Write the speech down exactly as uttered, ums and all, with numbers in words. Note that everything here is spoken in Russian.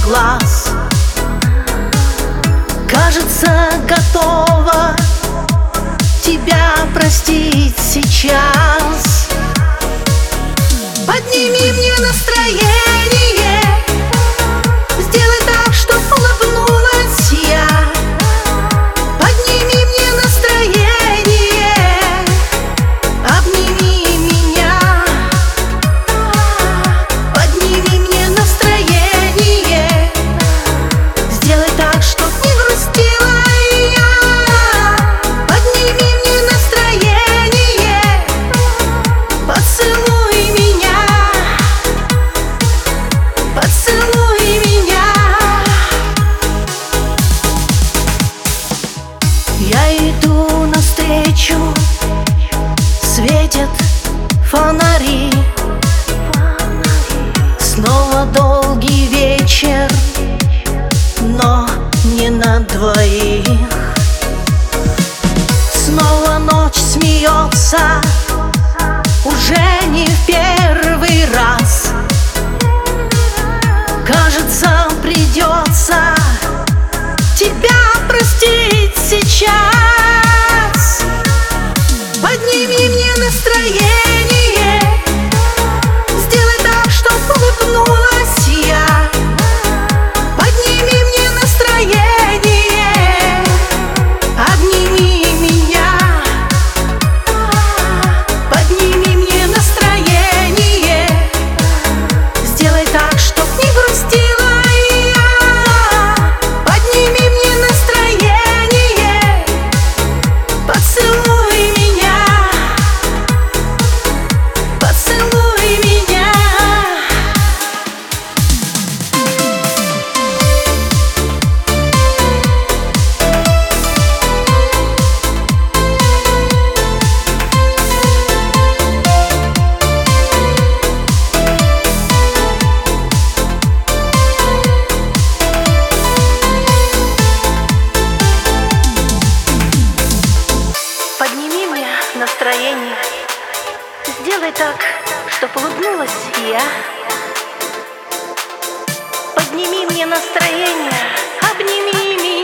глаз. Кажется, готова тебя простить сейчас. Подними мне настроение, сделай так, чтоб улыбнулась я. Подними мне настроение, обними меня. Подними мне настроение, сделай так, чтоб не грустила я. Подними мне настроение, поцелуй меня, поцелуй меня. Я иду навстречу, светят фонари. Снова долгий вечер, но не на двоих. Снова ночь смеется, уже не в первый раз. Кажется, придется тебя простить сейчас. Подними мне настроение, сделай так, чтоб улыбнулась я. Подними мне настроение, обними меня. Подними мне настроение, сделай так, чтоб не грустила я. Подними мне настроение, поцелуй меня, поцелуй меня. Подними мне настроение, сделай так, чтоб улыбнулась я. Подними мне настроение, обними меня.